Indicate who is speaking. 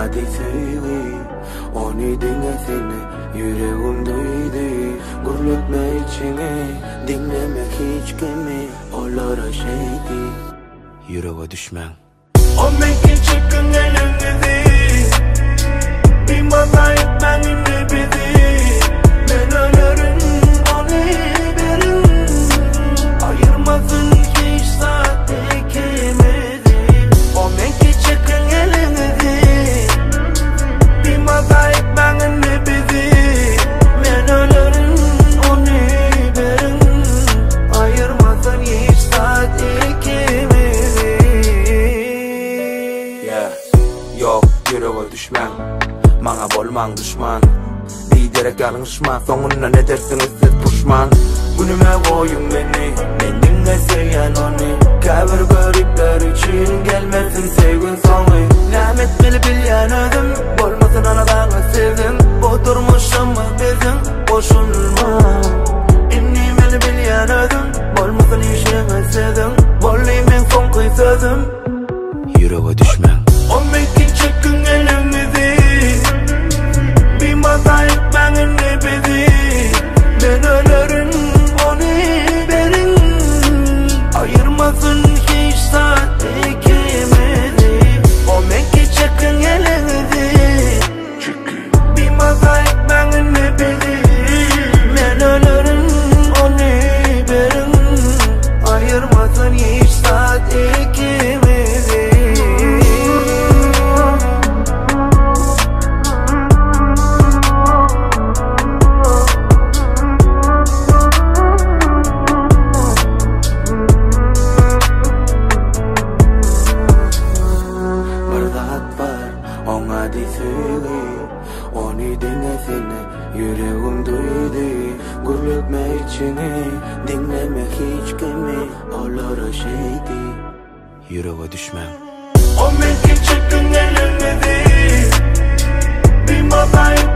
Speaker 1: adi sevgi. Onu dinlesene yüreğim duydu. Gurletme içine dinleme hiç kimi. Olara şeydi yüreğe düşmen. O menki çıkın elinizi. Bir mata etmen ünlü bizi. Ben ölürüm onu verin. Ayırmasın hiç saat ikimizi. O menki çıkın elinizi. Bir mata etmen ünlü bizi. Ben ölürüm onu verin. Ayırmasın hiç saat ikimizi. Yok yüreğe düşmen. Bana bolman düşman. Liderek yanlışma. Sonuna ne dersiniz siz puşman. Günüme koyun beni. Benimle sevyen onu. Kabir garipler için gelmesin sevgin sonu. Lamet beni bilyen ödüm. Bolmasın ana bana sevdin. Oturmuşum mı bezin. Boşunma. İnni beni bilyen ödüm. Bolmasın işine sevdin. Bollimin son kıy sözüm. Yüreğe düşmen. O mekin çıkın elimizi. Bir mata etmen ünlü bizi. Ben ölürüm onu verin. Ayırmasın hiç saat ikimizi. O mekin çıkın elimizi. Bir mata etmen ünlü bizi. Ben ölürüm onu verin. Ayırmasın hiç saat ikimizi. Onu dinlesene yüreğim duydu. Gurletme içine dinleme hiç kimi. Olara şeydi yüreğe düşmen. O menki çıkın elinizi. Bir mata